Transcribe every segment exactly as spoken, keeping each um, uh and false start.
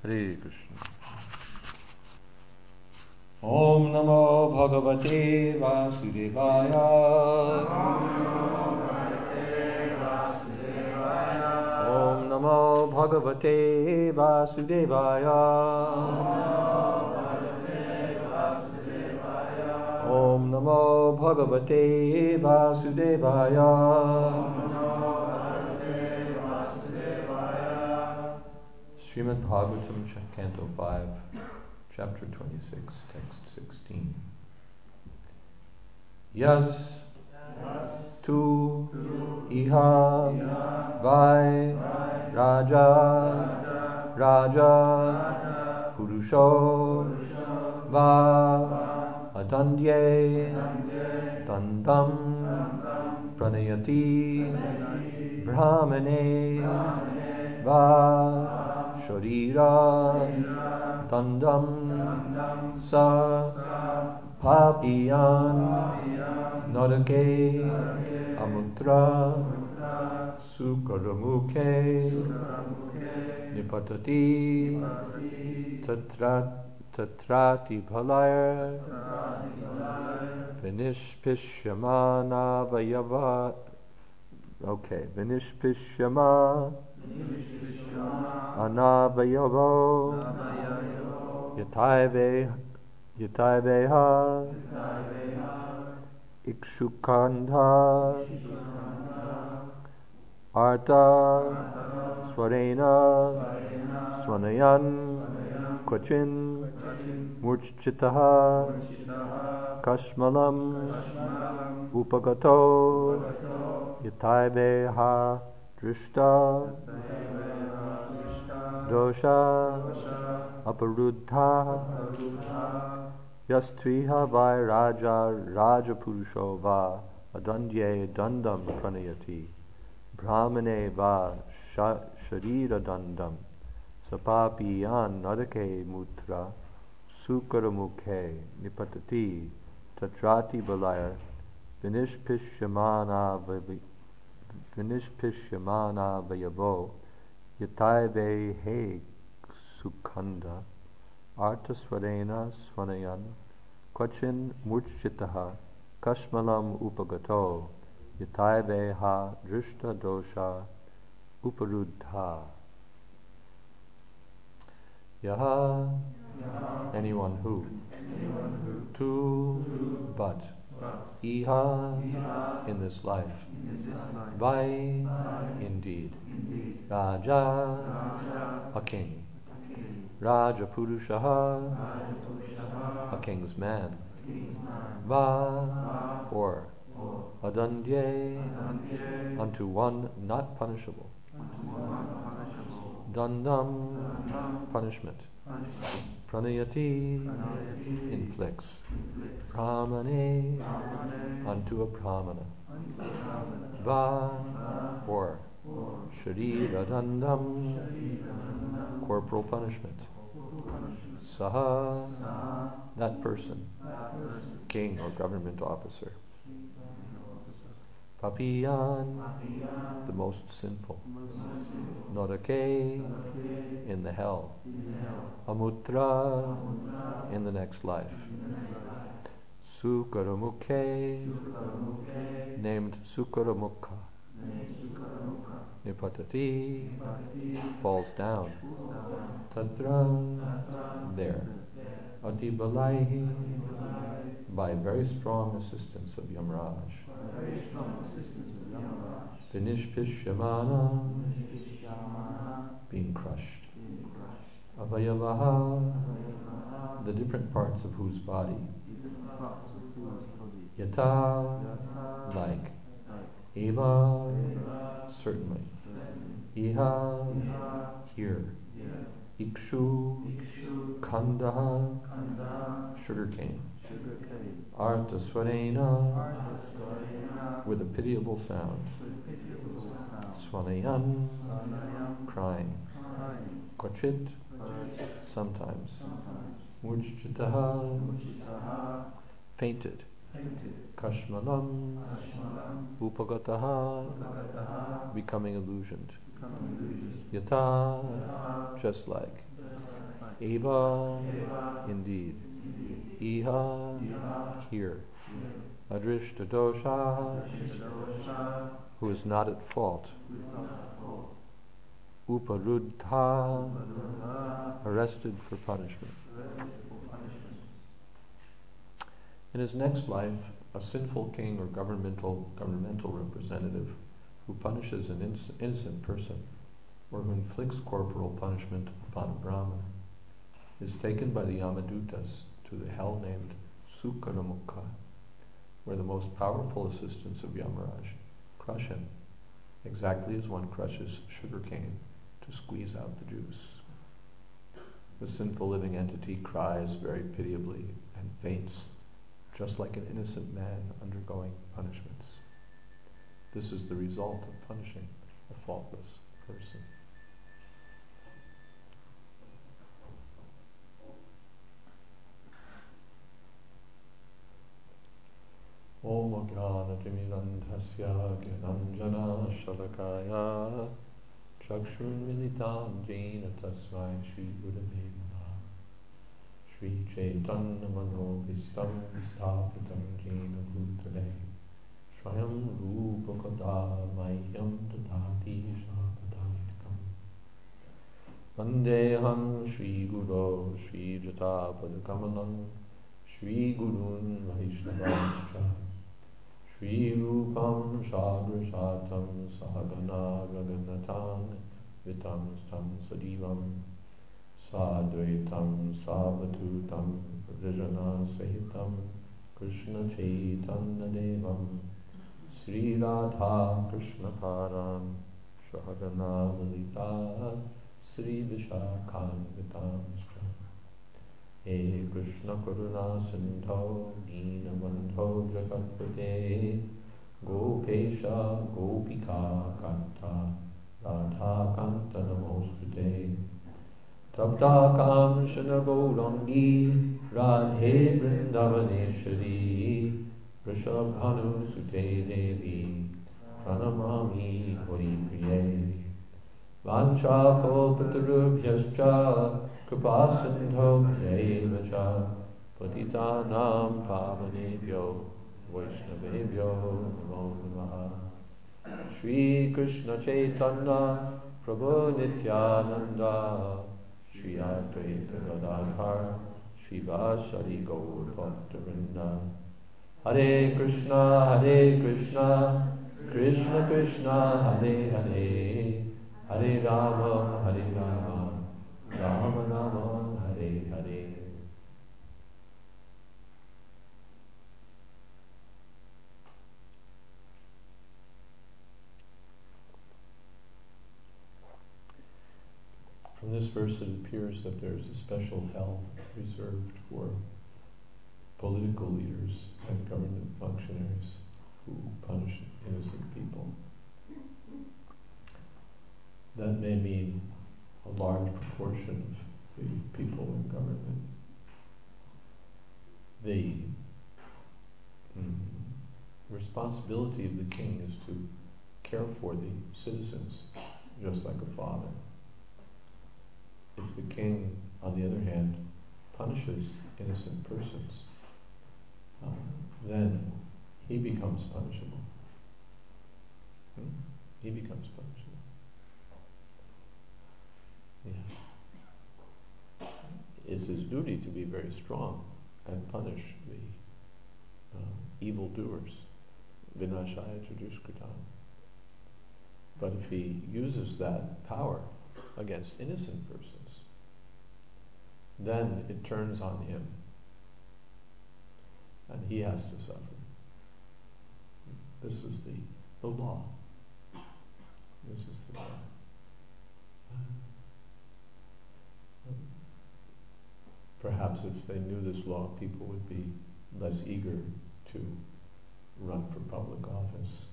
Hare Krishna. Om Namo Bhagavate Vasudevaya. Om Namo Bhagavate Vasudevaya. Om Namo Bhagavate Vasudevaya. Srimad Bhagavatam, Canto five, Chapter twenty-six, Text sixteen. Yas tu iha vai raja raja purusho va adandye dandam pranayati brahmane va Sharira Dandam Sa Papiyan Nadake Amutra Sukaramukhe Nipatati Tatrati Bhalayar Vinishpishyamana Vayava. Okay, Vinishpishyama Anavayavo Yataive Yataiveha Ikshukandha Arta Swarena Swanayan Kwachin Murchitaha Kashmalam Upagato Yataiveha Drishta Dosha Aparuddha Yastriha Vai Raja Raja Purusho Va Adandye Dandam Pranayati Brahmane Va Sharira Dandam Sapapiyan Nadake Mutra Sukaramukhe Nipatati Tatrati Balayar Vinishpishyamana Vinishpishyamana Vayavo Yataive he sukhanda artasvarena swanayan kvachin murchitaha kashmalam upagato yataive ha drishta dosha uparuddha. Yaha, anyone who, tu, but, iha, in this life, vai, indeed, Raja, a king, Raja Purushaha, a king's man, Va, or, Adandye, unto one not punishable, Dandam, punishment, Pranayati, inflicts, Brahmane, unto a Brahmana, Va, or, Sharira Dandam, corporal punishment, Saha, that person, king or government officer, Papiyan, the most sinful, Nadake, in the hell, Amutra, in the next life, Sukaramukhe, named Sukaramukha, Nipatati, falls down, Tatra, there, Atibalaihi, by very strong assistance of Yamraj, Vinishpishyamana, being crushed, Avayavaha, the different parts of whose body, Yata, like, Eva, certainly, Iha, here, Ikshu, Kandaha, sugarcane, Artasvarena, with a pitiable sound, Swanayan, crying, Kvachit, sometimes, Murchitaha, fainted, Kashmalam, Upagataha, becoming illusioned, Yata, just like, Eva, indeed. Iha, here. Adrishta dosha, who is not at fault. Uparuddha, arrested for punishment. In his next life, a sinful king or governmental governmental representative who punishes an in- innocent person or who inflicts corporal punishment upon a Brahmin is taken by the Yamadutas to the hell named Sukaramukha, where the most powerful assistants of Yamaraj crush him, exactly as one crushes sugarcane to squeeze out the juice. The sinful living entity cries very pitiably and faints, just like an innocent man undergoing punishments. This is the result of punishing a faultless person. Om Ajnana Timirandhasya Gyananjana Shalakaya Chakshurmilitam Jena Tasmai Shri Gurave Namaha Shri Chaitanya Manobhistam Sthapitam Jena Bhutale Swayam Rupa Kata Mayam Tadati Shapadantikam Vandeham Shri Guru Shri Jatapada Kamalam Shri Gurun Vaishnavascha Shri Rupam Shadrashatam Sahagana Raghunathan Vitam Stam Sadivam Sadvaitam Savatutam Vrijana Sahitam Krishna Chaitanya Devam Sri Radha Krishna Param Shahagana Lalita Sri Vishakhan Vitam He Krishna Karuna Sindho Dina Bandho Jagatpate Gopesha Gopika Kanta Radha Kanta Namostute Tapta Kamshana Gaurangi Radhe Vrindavaneshwari Vrishabhanu Sute Devi Pranamami Hari Priye Vancha Kalpatarubhyascha Kripasindho Bhyayevacha Patitanam Pavanebhyo Vaishnavebhyo Namo Namaha Shri Krishna Chaitanya Prabhu Nityananda Shri Advaita Gadadhar Shri Vasari Gaur Bhaktavinda Hare Krishna Hare Krishna Krishna Krishna Hare Hare Hare Rama Hare Rama Rama Rama Hare Hare. From this verse it appears that there is a special hell reserved for political leaders and government functionaries who punish innocent people. That may mean a large proportion of the people in government. The mm, responsibility of the king is to care for the citizens, just like a father. If the king, on the other hand, punishes innocent persons, uh, then he becomes punishable. Hmm? He becomes punishable. Yeah. It's his duty to be very strong and punish the uh, evildoers. Vinashaya Chadushkritam. But if he uses that power against innocent persons, then it turns on him, and he has to suffer. This is the, the law. This is the law. Perhaps if they knew this law, people would be less eager to run for public office.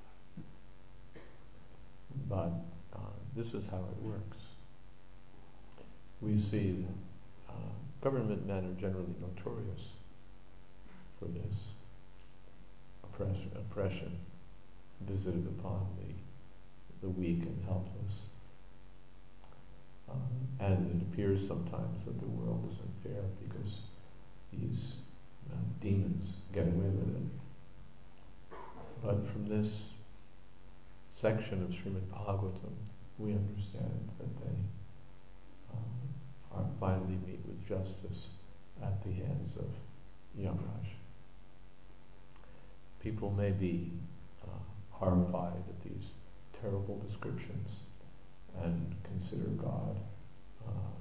But uh, this is how it works. We see that uh, government men are generally notorious for this oppression, oppression visited upon the, the weak and helpless. Um, and it appears sometimes that the world is unfair because these uh, demons get away with it. But from this section of Srimad Bhagavatam, we understand that they um, are finally meet with justice at the hands of Yamraj. People may be uh, horrified at these terrible descriptions and consider God uh,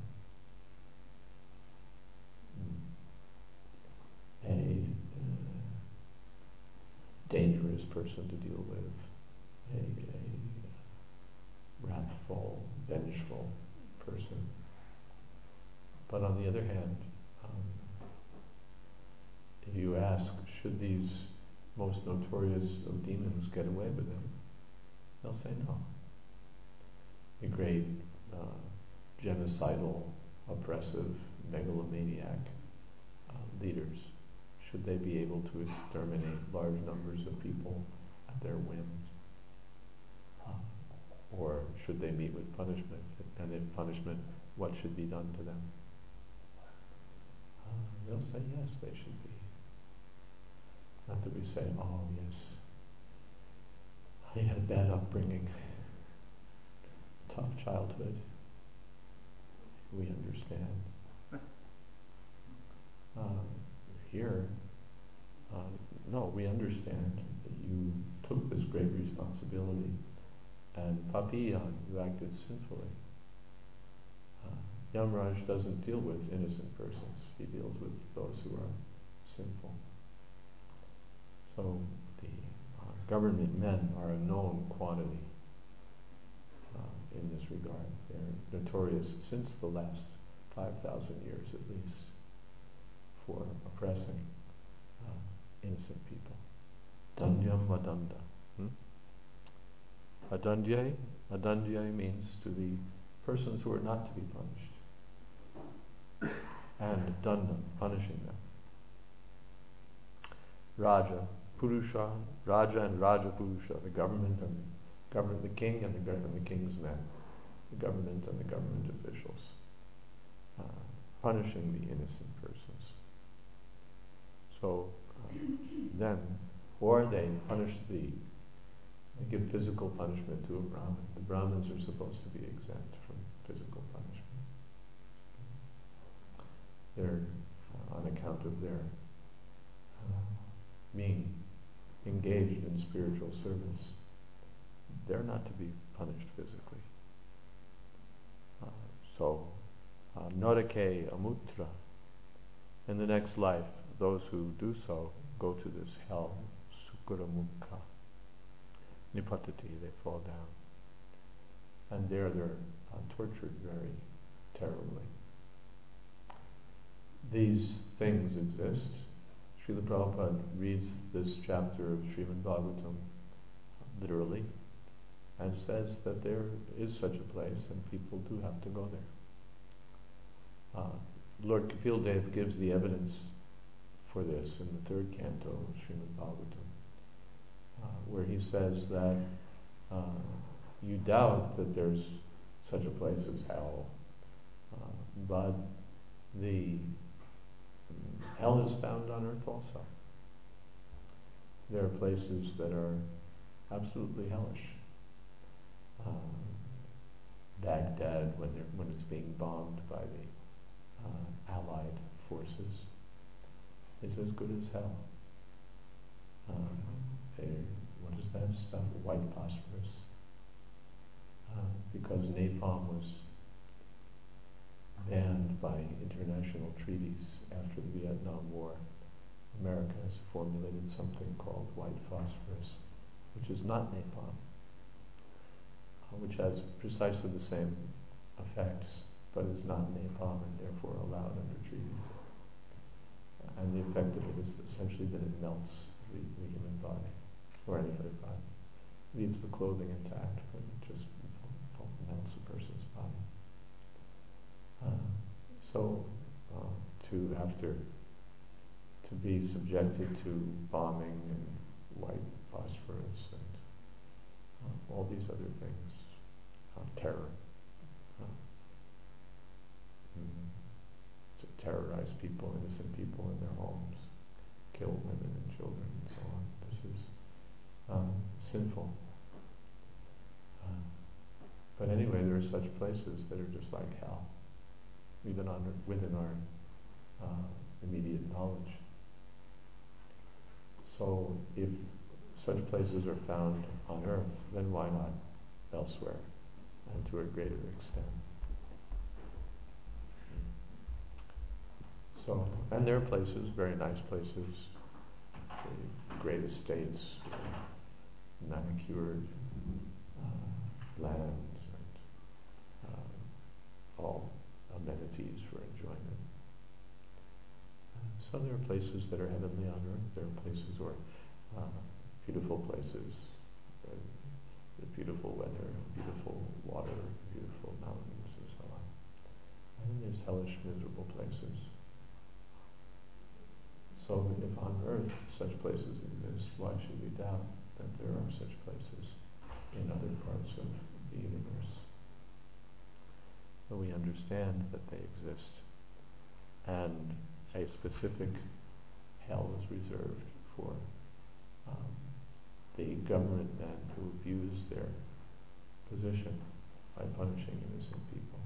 a uh, dangerous person to deal with, a, a wrathful, vengeful person. But on the other hand, um, if you ask, should these most notorious of demons get away with them, they'll say no. The great uh, genocidal, oppressive, megalomaniac uh, leaders, should they be able to exterminate large numbers of people at their whim? Uh, or should they meet with punishment? And if punishment, what should be done to them? Uh, they'll say yes, they should be. Not that we say, oh yes, I had a bad upbringing, tough childhood. We understand. Um, here, uh, no, we understand that you took this great responsibility, and papiyan, you acted sinfully. Uh, Yamraj doesn't deal with innocent persons, he deals with those who are sinful. So the uh, government men are a known quantity uh, in this regard. They're notorious since the last five thousand years at least for oppressing uh, innocent people. Dandyam vadanda. Hmm? Adandye, adandye means to be persons who are not to be punished. And danda, punishing them. Raja, Purusha, Raja and Raja Purusha, the government and the government, the king and the government, the king's men, the government and the government officials, uh, punishing the innocent persons. So uh, then, or they punish the, they give physical punishment to a Brahmin. The Brahmins are supposed to be exempt from physical punishment. They're uh, on account of their uh, being engaged in spiritual service. They're not to be punished physically. Uh, so, uh, Narake amutra. In the next life, those who do so go to this hell, Sukaramukha. Nipatati, they fall down. And there they're uh, tortured very terribly. These things exist. Srila Prabhupada reads this chapter of Srimad Bhagavatam literally and says that there is such a place and people do have to go there. Uh, Lord Kapil Dev gives the evidence for this in the third canto of Srimad Bhagavatam, uh, where he says that uh, you doubt that there's such a place as hell, uh, but the hell is found on earth also. There are places that are absolutely hellish. Um, Baghdad, when, when it's being bombed by the uh, Allied forces, is as good as hell. Um, what is that stuff? White phosphorus. Uh, because napalm was banned by international treaties after the Vietnam War, America has formulated something called white phosphorus, which is not napalm, uh, which has precisely the same effects, but is not napalm and therefore allowed under treaties. And the effect of it is essentially that it melts the, the human body, or any other body. Leaves the clothing intact, but it just melts a person's body. Uh, so, uh, to after to be subjected to bombing and white phosphorus and uh, all these other things, uh, terror, uh, people, innocent people in their homes, kill women and children and so on. This is um, sinful. Uh, but anyway, there are such places that are just like hell, even under, within our uh, immediate knowledge. So if such places are found on earth, then why not elsewhere, and to a greater extent? So, and there are places, very nice places, great estates, manicured uh, lands, and uh, all amenities for enjoyment. So there are places that are heavenly on earth. There are places where uh, beautiful places, uh, beautiful weather, beautiful water, beautiful mountains, and so on. And then there's hellish, miserable places. So if on earth such places exist, why should we doubt that there are such places in other parts of the universe? But we understand that they exist, and a specific hell is reserved for um, the government men who abuse their position by punishing innocent people.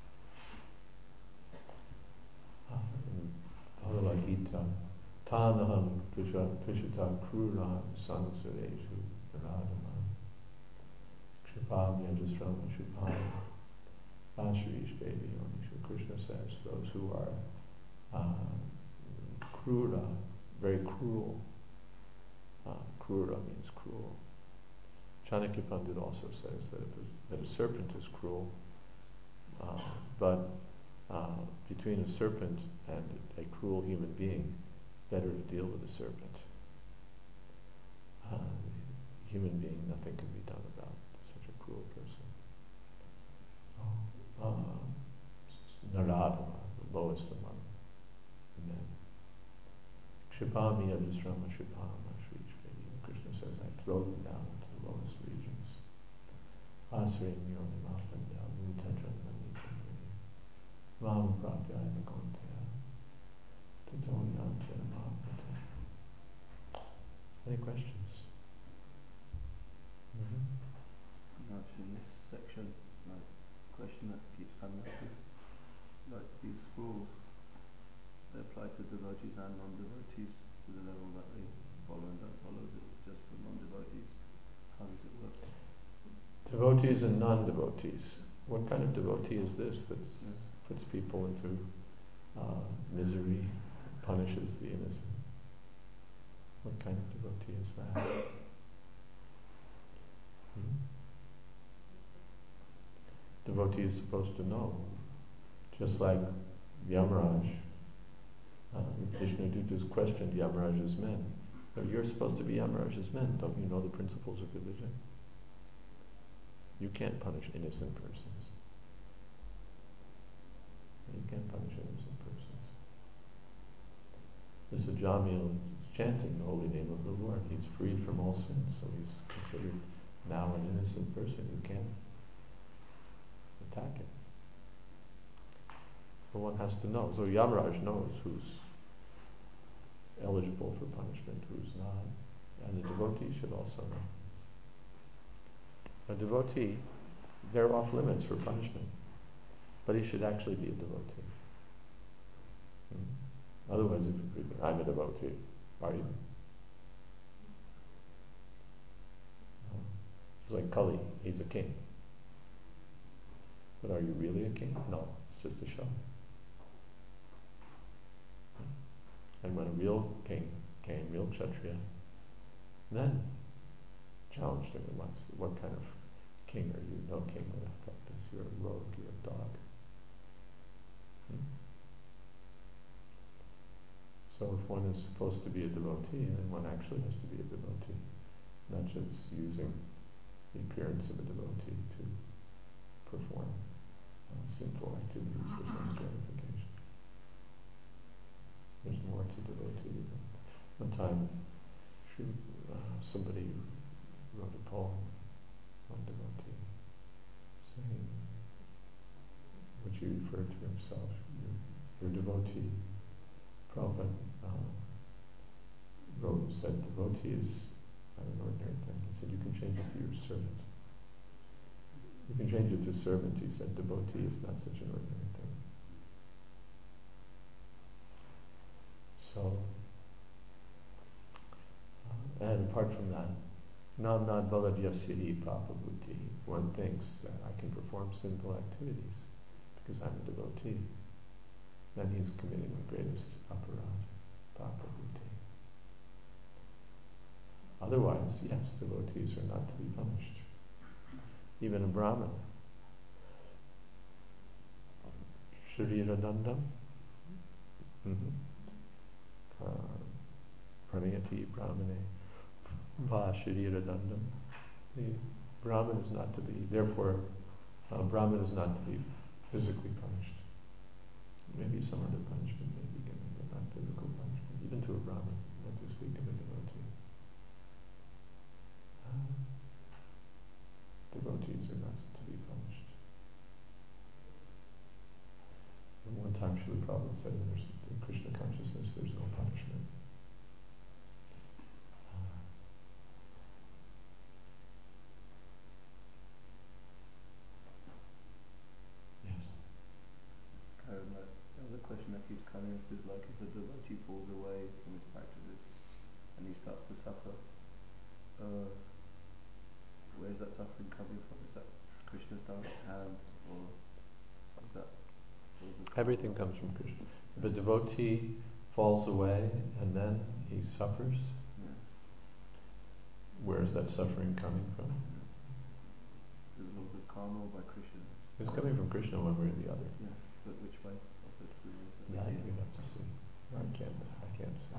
Uh, in Bhagavad Gita, Tanaham Tushita Krura Sansureshu Radhamam Kripam Yajasrama Shupam Ashrish Baby Onishu. Krishna says those who are uh, Krura, very cruel. Uh, Krura means cruel. Chanakya Pandit also says that, a, that a serpent is cruel, uh, but uh, between a serpent and a cruel human being, better to deal with a serpent. Uh, human being, nothing can be done about such a cruel person. Uh, Naradama, the lowest among men. Kshipami Yajasrama Shipama Shri Krishna says, I throw them down into the lowest regions. Asri Myoni Mahapandya Mutadran Manitamani Mama Prapya Nagontea Tatonyantya Mahamata. Any questions? Mm-hmm. Actually, in this section, like, question that keeps coming up is, like, these rules, they apply to devotees and non-devotees to the level that they follow and don't follow. Is it just for non-devotees? How does it work? Devotees and non-devotees. What kind of devotee is this that Yes. puts people into uh, misery, punishes the innocent? What kind of devotee is that? Hmm? Devotee is supposed to know, just like Yamaraj. Uh, Vishnuduta's questioned Yamaraj's men. But you're supposed to be Yamaraj's men. Don't you know the principles of religion? You can't punish innocent persons. You can't punish innocent persons. This is Jamil chanting the holy name of the Lord. He's freed from all sins, so he's considered now an innocent person. You can't attack him. But one has to know. So Yamaraj knows who's eligible for punishment, who's not. And the devotee should also know. A devotee, they're off limits for punishment. But he should actually be a devotee. Hmm? Otherwise, if you, I'm a devotee, are you? No. It's like Kali, he's a king. But are you really a king? No, it's just a show. And when a real king came, real Kshatriya, then challenged him, what's, what kind of king are you? No king would have kept this. You're a rogue, you're a dog. Hmm? So if one is supposed to be a devotee, then one actually has to be a devotee, not just using the appearance of a devotee to perform uh, sinful activities for sense gratification. There's more to devotee. One time, uh, somebody wrote a poem on devotee, saying, which he referred to himself, you're, you're a devotee, Prabhupada uh, wrote, said devotee is not an ordinary thing. He said you can change it to your servant. You can change it to servant, he said. Devotee is not such an ordinary thing. So, uh, and apart from that, nam nad baladhyasya papabhuti. One thinks that I can perform sinful activities because I'm a devotee. Then he's committing the greatest aparadha, papabhuti. Otherwise, yes, devotees are not to be punished. Even a Brahmin. Sharira dandam. Mm-hmm. Uh, pranayati brahmane va sharira dandam. The Brahmin is not to be, therefore, uh, Brahmin is not to be physically punished. Maybe some other punishment may be given, but not physical punishment, even to a Brahmin, not to speak of a devotee. Uh, devotees are not to be punished. And one time Srila Prabhupada said in, there's, in Krishna consciousness there's no punishment. Uh, yes. Um, uh, the other question that keeps coming up is like if a devotee falls away from his practices and he starts to suffer, uh, where is that suffering coming from? Is that Krishna's direct hand, or is that? Or is it Everything comes from Krishna. If a devotee falls away and then he suffers, yeah. where is that suffering coming from? The laws of karma or by Krishna? It's coming from Krishna one way or the other. Yeah, but which way? Of the three ways that That we you have to see. I can't. I can't say.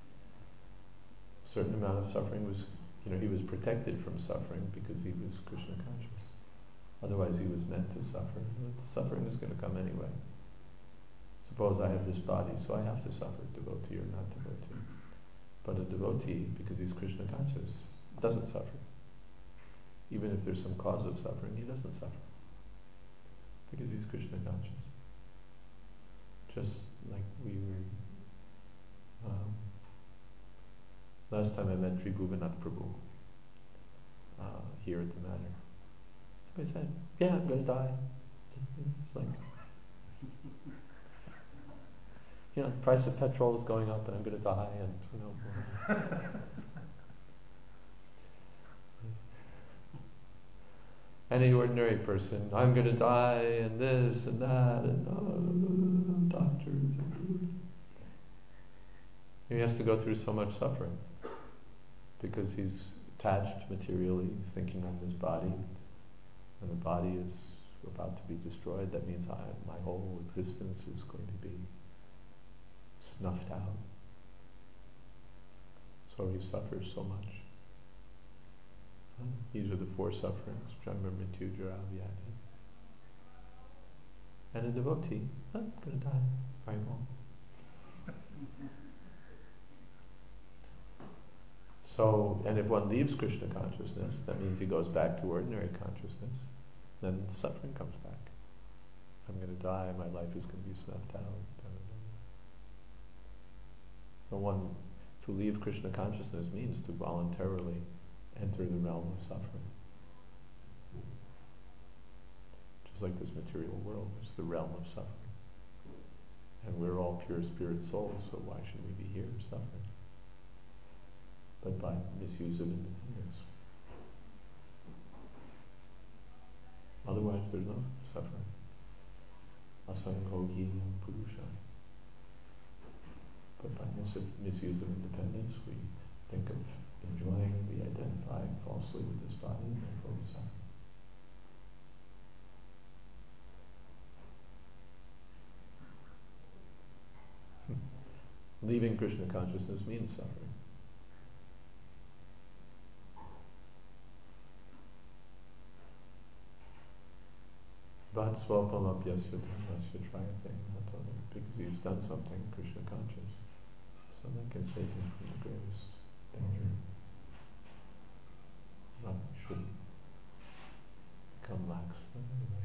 A certain amount of suffering was, you know, he was protected from suffering because he was Krishna conscious. Otherwise, he was meant to suffer. The suffering is going to come anyway. Suppose I have this body, so I have to suffer, devotee or not devotee. But a devotee, because he's Krishna conscious, doesn't suffer. Even if there's some cause of suffering, he doesn't suffer. Because he's Krishna conscious. Just like we were... Um, last time I met Tribhuvanath Prabhu, uh, here at the Manor. Somebody said, yeah, I'm going to die. It's like... You know, the price of petrol is going up and I'm going to die, and, you know... Any ordinary person, I'm going to die, and this and that, and uh, doctors. And he has to go through so much suffering because he's attached materially, he's thinking on this body, and the body is about to be destroyed. That means I, my whole existence is going to be snuffed out. So he suffers so much. These are the four sufferings, Janma, Mrityu, Jara, Vyadhi. And a devotee, oh, I'm going to die. Very well. So, and if one leaves Krishna consciousness, that means he goes back to ordinary consciousness, then the suffering comes back. I'm going to die, my life is going to be snuffed out. So one, to leave Krishna consciousness means to voluntarily enter the realm of suffering. Just like this material world, it's the realm of suffering. And we're all pure spirit souls, so why should we be here suffering? But by misuse of independence. Otherwise there's no suffering. Asanghohi purusha. But by mis- misuse of independence, we think of enjoying, we identify falsely with this body, and therefore we suffer. Leaving Krishna consciousness means suffering. But swapam apyasya dharmasya trayate, because he's done something Krishna conscious. So that can save him from the greatest danger. Not should become lax then anyway.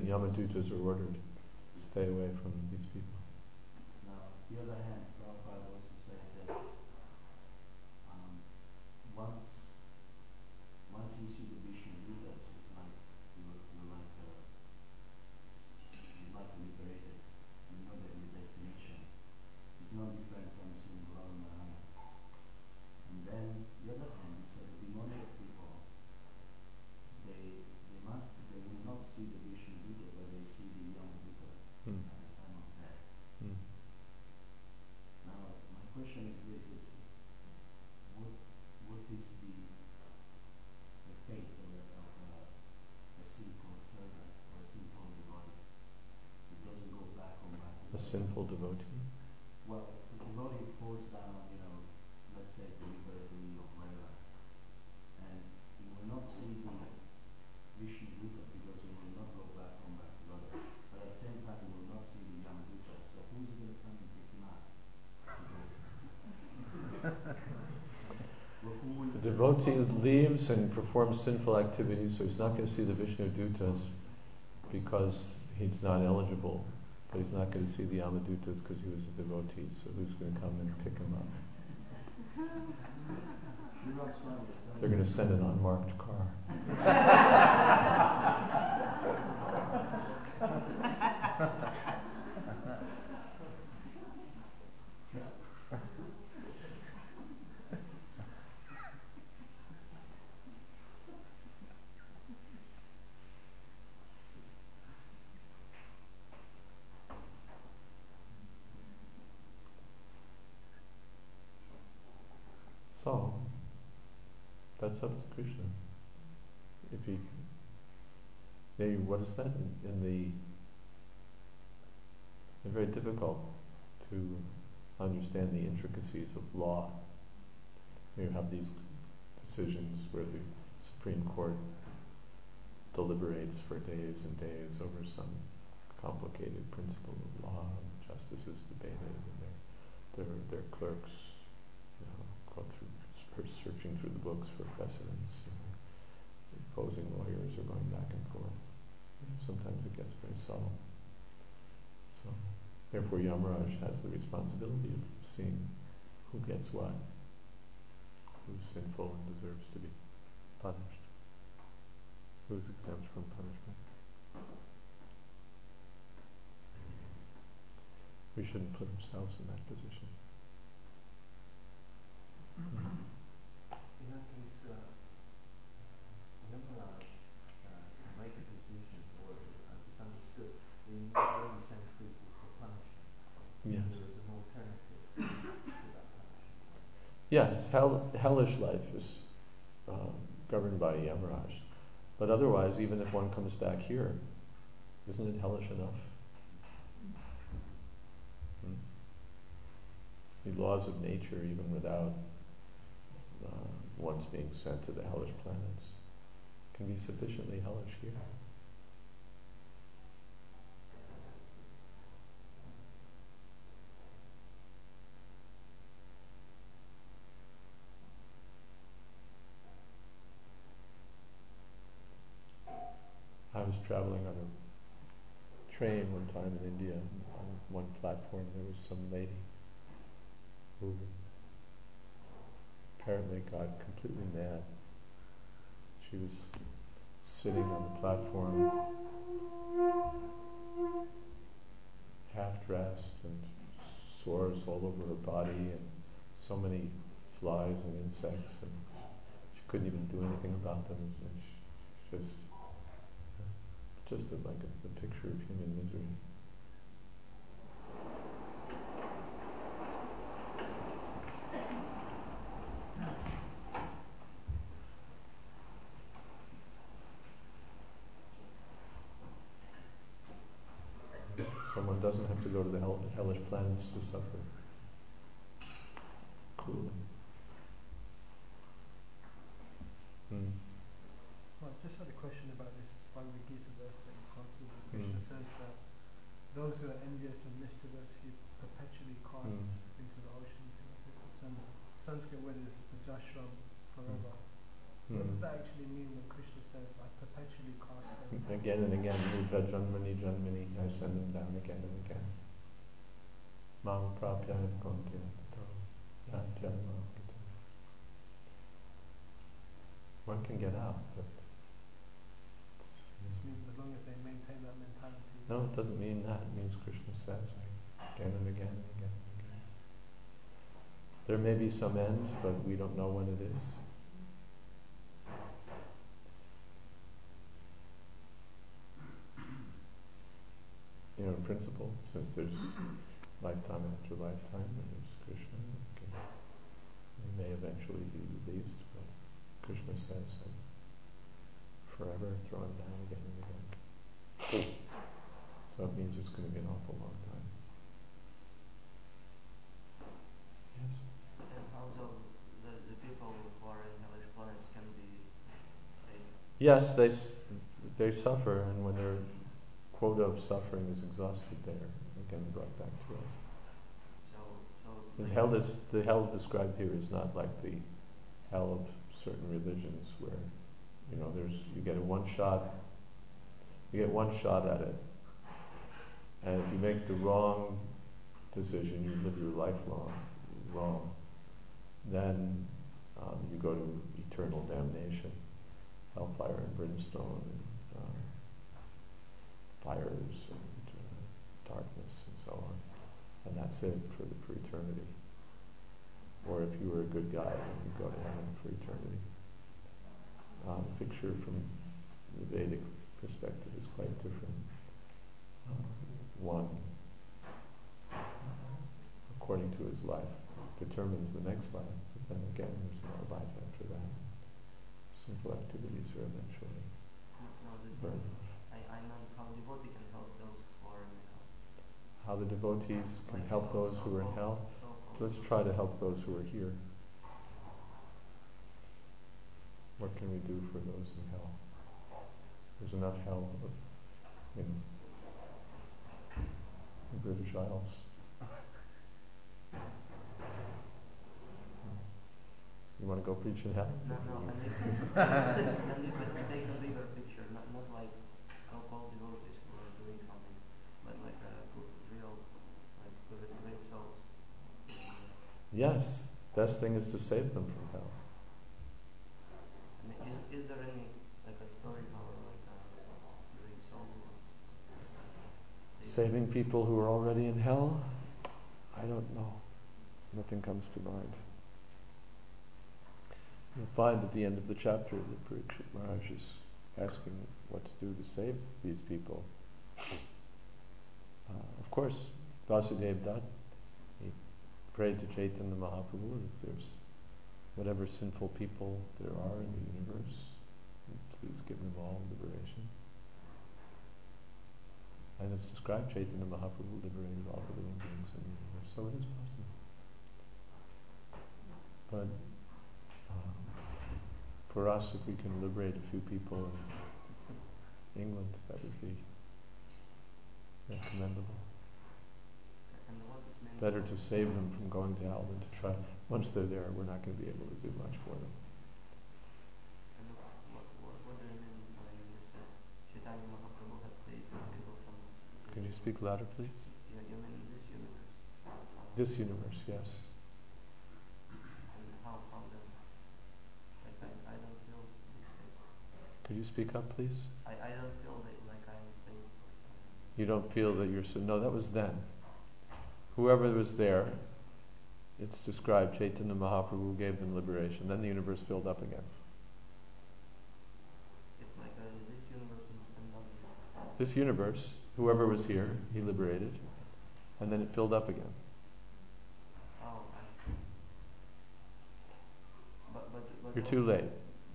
Yamadutas are ordered to stay away from these people. Now, on the other hand, Prabhupada also said that um, once once you see the Vishnu Dutas, it's like you're, you're like uh, it's, it's, you're like liberated. You know that your destination is no different from seeing Gaura Narayana. And then the other hand, he said the demonic people, they they must they will not see the Vishnu Duta, but they see the Yamaduta Hmm. at the time of death. Hmm. Now, my question is this: is what what is the the fate of a, of a, a simple servant or a simple devotee who doesn't go back on back? A sinful devotee? Well, the devotee falls down, you know, let's say deliberately or whatever, and he will not see the Vishnu Duta because he will not go back on back to God. But at the same time, he will not see the Yamaduta. So who's going to come and pick him up? Well, who will The devotee leaves and performs sinful activities, so he's not going to see the Vishnu Dutas because he's not eligible. But he's not going to see the Yamadutas because he was a devotee, so who's going to come and pick him up? Srila Swami is telling They're going to send an unmarked car. So, that's up to Krishna. If he, maybe what is that in, in the? It's very difficult to understand the intricacies of law. You have these decisions where the Supreme Court deliberates for days and days over some complicated principle of law, and justices debate it, and their their their clerks, you know, go through searching through the books for precedents. You know, opposing lawyers are going back and forth. You know, sometimes it gets very subtle. So, therefore, Yamaraj has the responsibility of seeing who gets what, who's sinful and deserves to be punished, who's exempt from punishment. We shouldn't put ourselves in that position. Mm-hmm. In that case, uh, Yamaraj uh, can make a decision, or uh, it's understood, he not only sends people for punishment, Yes. there is an alternative to that punishment. Yes, hell, hellish life is uh, governed by Yamaraj. But otherwise, even if one comes back here, isn't it hellish enough? Hmm? The laws of nature, even without uh, one's being sent to the hellish planets, can be sufficiently hellish here. I was traveling on a train one time in India. On one platform there was some lady who apparently got completely mad. She was sitting on the platform, half dressed, and sores all over her body, and so many flies and insects, and she couldn't even do anything about them. And she just Just a, like a, a picture of human misery. Someone doesn't have to go to the hell, hellish planets to suffer cruelly. Hmm. Well, I just had a question about this Bhagavad Gita verse that you quoted. Krishna Mm. says that those who are envious and mischievous, he perpetually casts Mm. into the ocean of existence. And Sanskrit word is Ajashram, forever. What does Hmm. that actually mean when Krishna says, I perpetually cast them? Again and again, Rupa Janmani Janmani, I send them down again and again. Mam Prapya Konti Yantya Mam. One can get out, but Which means as long as they maintain that mentality. no, it doesn't mean that. It means Krishna says again and again and again and again. There may be some end, but we don't know when it is. You know, in principle, since there's lifetime after lifetime, and there's Krishna, okay, we may eventually be released, but Krishna says, and forever thrown down again and again. So it means it's going to be an awful long time. Yes? And also, the, the people who are in hellish planets can be saved. Yes, they s- they suffer, and when their quota of suffering is exhausted, they're again brought back to earth. So, so The like- hell is the hell described here is not like the hell of certain religions, where you know there's you get a one shot, you get one shot at it, and if you make the wrong decision, you live your life long, wrong, then um, you go to eternal damnation, hellfire and brimstone, and uh, fires and uh, darkness and so on, and that's it for the, for eternity. Or if you were a good guy, then you go to heaven for eternity. Um, the picture from the Vedic perspective is quite different. Um, one, according to his life, determines the next life, but then again there's no life after that. Simple activities are eventually no, the, burned. I, I meant how devotee can help those who are in hell. How the devotees can Like help so- those who are in so-called- hell. so-called- Let's try to help those who are here. What can we do for those in hell? There's enough hell in the British Isles. You want to go preach in hell? No, no, and if, and if we take a bigger picture, not, not like so-called devotees who are doing something, but like a good, real, like good, great souls. Yes, best thing is to save them from hell. I mean, is, is there any, like a story how like a great soul saved- Saving people who are already in hell? I don't know. Nothing comes to mind. You'll find at the end of the chapter that Parikshit Maharaj is asking what to do to save these people. Uh, of course, Vasudeva Dutt, he prayed to Chaitanya Mahaprabhu that there's whatever sinful people there are in the universe, please give them all liberation. And it's described Chaitanya Mahaprabhu liberated all the living beings in the universe, so it is possible. But um, for us, if we can liberate a few people in England, that would be yeah, commendable. And what it means Better for- to save them from going to hell than to try. Once they're there, we're not going to be able to do much for them. And what, what, what do you mean when you said Chaitanya Mahaprabhu had saved people from this? Can you speak louder, please? Yeah, you mean this universe? Uh, This universe, yes. And how, how then? Like I, I don't feel saved. Could you speak up, please? I, I don't feel that like I'm saved. You don't feel that you're so. No, that was then. Whoever was there, it's described, Chaitanya Mahaprabhu gave them liberation. Then the universe filled up again. It's like uh, this universe and, and not This universe, whoever was here, he liberated. And then it filled up again. Oh, I see. But, but, but You're too also- late.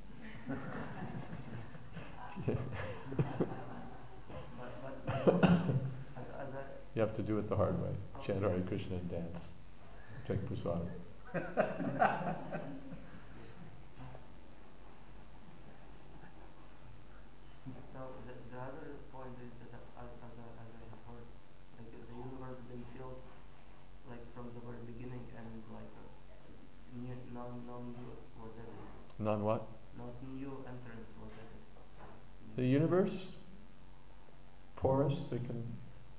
But, but, but also, as, as I, You have to do it the hard way. Chant Hare Krishna and dance. Take prasad. now the, the other point is that as, as, I, as I have heard, like the universe been filled like from the very beginning and like uh, new, non, non new was everything. Non what? Not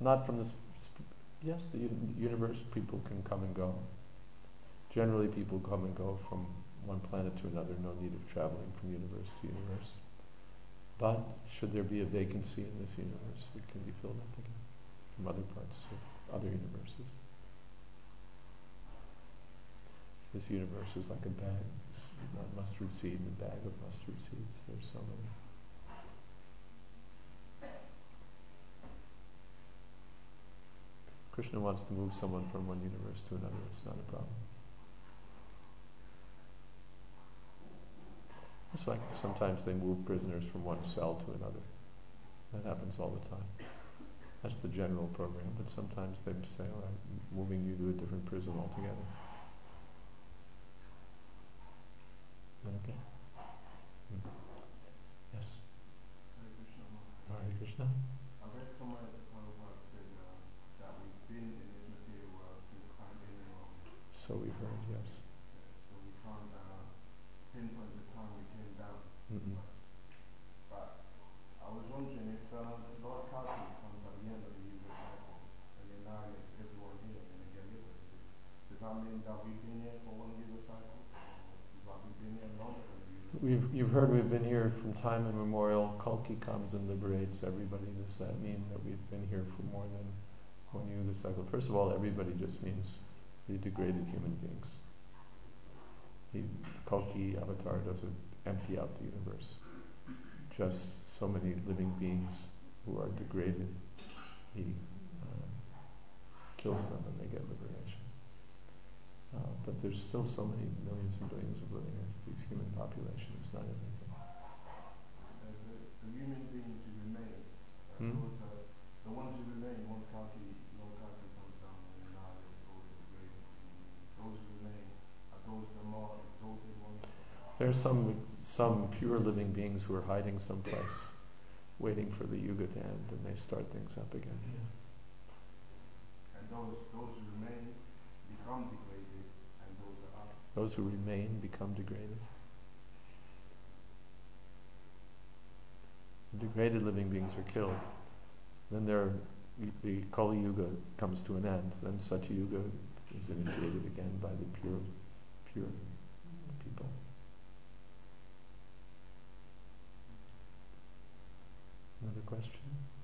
not from this. Yes, the uni- universe, people can come and go. Generally, people come and go from one planet to another, no need of traveling from universe to universe. But should there be a vacancy in this universe, it can be filled up again from other parts of other universes. This universe is like a bag, a mustard seed and a bag of mustard seeds. There's so many. Krishna wants to move someone from one universe to another. It's not a problem. It's like sometimes they move prisoners from one cell to another. That happens all the time. That's the general program, but sometimes they say, all right, moving you to a different prison altogether. Okay? Hmm. Yes? Hare Krishna. Hare Krishna. I read somewhere that Prabhupada said uh, that we've been in this material world since time immemorial. So we've heard, yes. So we can't uh, pinpoint the time we came down. Mm-mm. But I was wondering if uh, Lord Karti comes at the end of the Yuga cycle and then now everyone here and they get liberated. Does that mean that we've been here for one Yuga cycle? Or that we've been here longer than the Yuga cycle? We've, you've heard we've been here from time immemorial. Kalki comes and liberates everybody. Does that mean that we've been here for more than one Yuga cycle? First of all, everybody just means the degraded human beings. He, Kalki avatar doesn't empty out the universe. Just so many living beings who are degraded, he uh, kills them and they get liberation. Uh, but there's still so many millions and billions of living entities, human population, it's not everything. Uh, the, the human beings who remain, uh, Hmm? those are, the ones who remain once Karti, Lord Karti comes down and now there's all the degraded human beings. Those who remain, are those the more exalted ones? There's some some pure living beings who are hiding someplace, waiting for the yuga to end, and they start things up again. Yeah. And those those who remain become degraded, and those are us. Those who remain become degraded. The degraded living beings are killed. Then there, the Kali Yuga comes to an end. Then Satya Yuga is initiated again by the pure, pure people. Another question?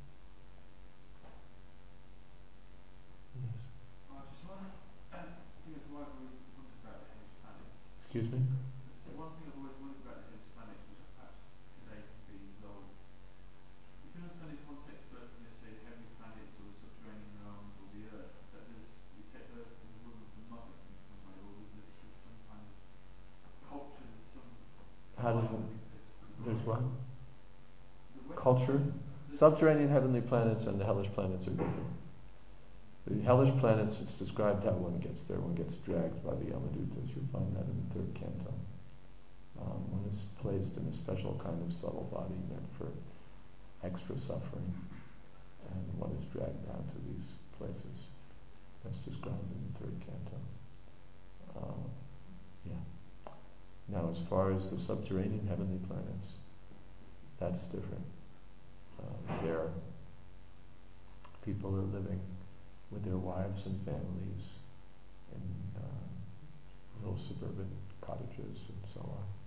Yes. I just want to think it's why we talked about the Hellish planets. Excuse me? So one thing I've always wondered about the Hellish planets, which perhaps today could be resolved. If you understand the context first, and you say the heavenly planets or the subterranean realms or the earth, that there's, we take the earth as a woman of the mother in some way, or there's, there's some kind of culture, there's some... How does it, there's what? The way- Culture? Subterranean heavenly planets and the hellish planets are different. The hellish planets, it's described how one gets there. One gets dragged by the Yamadutas. You'll find that in the third canto. Um, one is placed in a special kind of subtle body meant for extra suffering. And one is dragged down to these places. That's described in the third canto. Uh, yeah. Now, as far as the subterranean heavenly planets, that's different. Uh, there, people are living with their wives and families in uh, little suburban cottages and so on.